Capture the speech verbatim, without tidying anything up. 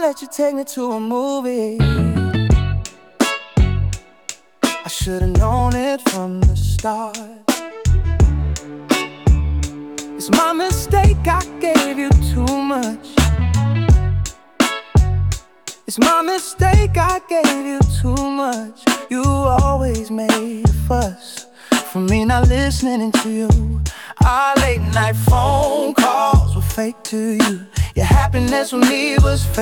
let you take me to a movie. I should've known it from the start. It's my mistake, I gave you too much. It's my mistake, I gave you too much. You always made a fuss from me not listening to you. Our late night phone calls were fake to you. Your happiness with me was fake.